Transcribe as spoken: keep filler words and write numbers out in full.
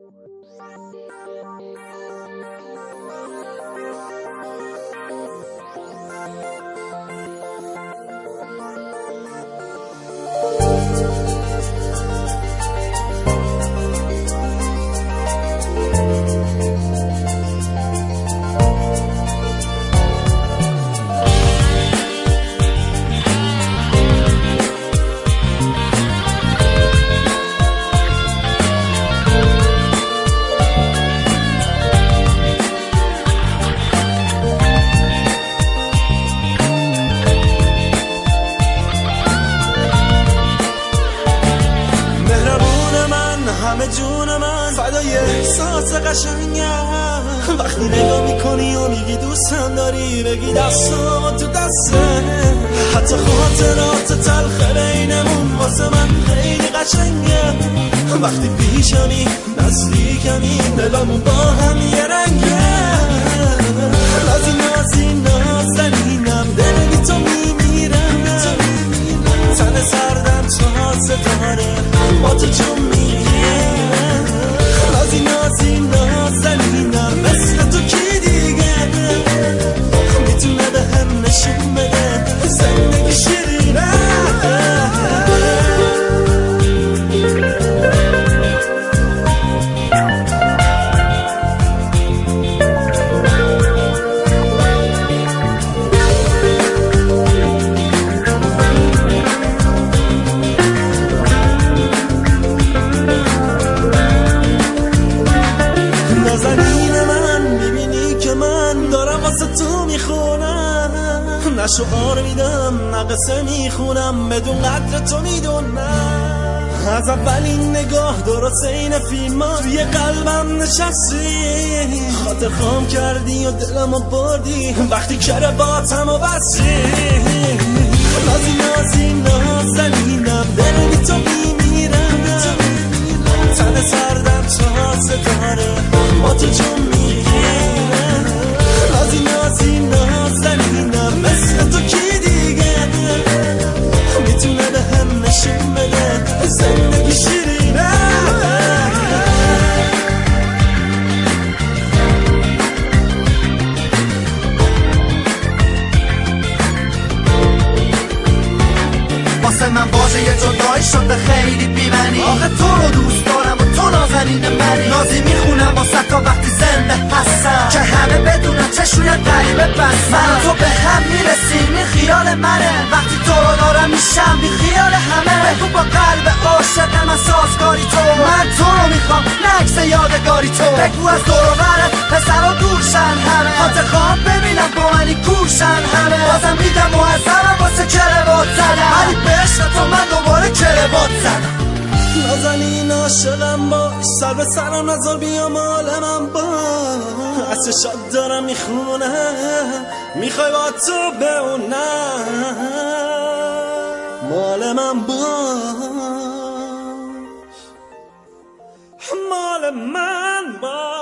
همه جون من فدای احساس قشنگم وقتی نگاه میکنی و میگی دوستم داری بگی دستم تو دسته حتی خاطرات تلخ بینمون واسه من خیلی قشنگه وقتی پیشمی نزدیکمی دلمون با هم یه رنگه نازی نازی نازنینم دل بی تو میمیرم تن سردم تازه داره با تو جون میگه نازی نازی نازنینم مثل تو کی دیگه میتونه به هم نشون بده زندگی شیرینه نه شعار میدم نه قصه میخونم بدون قدر تو میدونم از اولین نگاه درست این فیلم ها توی قلبم نشستی خاطر خام کردی و دلمو بردی وقتی کرباتمو بستی نازی نازی نازنینم دل بی تو میمیرم تن سردم تازه داره با تو جون میگیرم نازی نازی نازنینم مثل تو کی دیگه میتونه به هم نشون بده زندگی شیرینه واسه من واژه یه جدایی شده خیلی بی‌معنی آخه تو رو دوست دارم و تو نازنین منی نازی میخونم واسه تا وقتی زنده هستم که همه بدونن چشوی غریبه بس من تو به هم میرسیم این خیال منه وقتی تو رو دارم میشم بی خیال همه تو با قلب عاشق من سازگاری تو من تو رو میخوام نه عکس یادگاری تو بگو از دور و برت پسرا دورشن همه خاطر خواهم ببینم با منی کورشن همه بازم میگم معذرم واسه کروات زدم ولی به عشق تو من دوباره کروات زدم نازنین عاشقم باش سر به سرم نذار بیا مال من باش از چشات دارم میخونم میخوای با تو بمونم مال من باش مال من باش